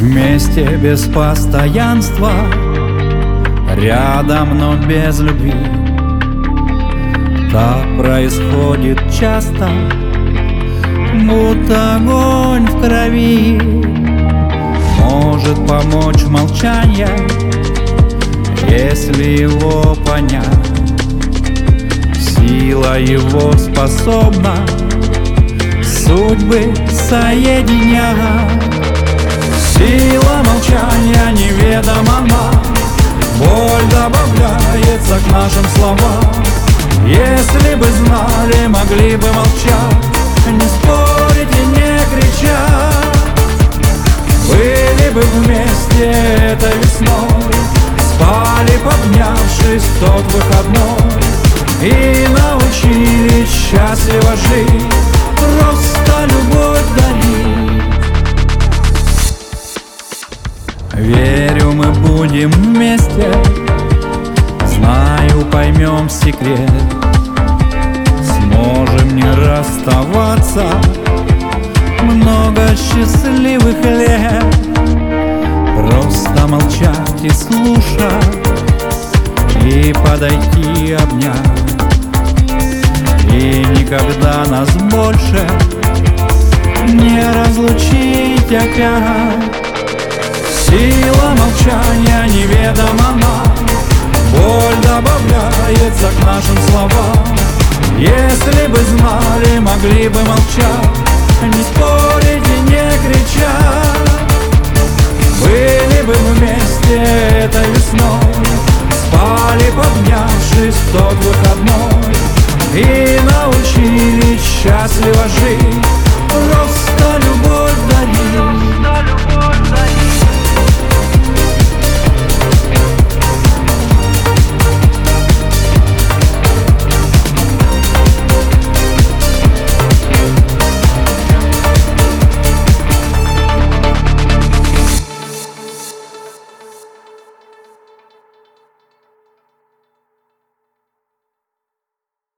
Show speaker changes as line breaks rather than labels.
Вместе без постоянства, рядом, но без любви. Так происходит часто, будто огонь в крови. Может помочь молчание, если его понять. Сила его способна судьбы соединять. Сила молчания неведома нам, боль добавляется к нашим словам. Если бы знали, могли бы молчать, не спорить и не кричать. Были бы вместе этой весной, спали, поднявшись в тот выходной, и научились счастливо жить, просто любовь дарить. Верю, мы будем вместе, знаю, поймем секрет. Сможем не расставаться много счастливых лет. Просто молчать и слушать, и подойти обнять. И никогда нас больше не разлучить опять. Сила молчания неведома нам, боль добавляется к нашим словам. Если бы знали, могли бы молчать,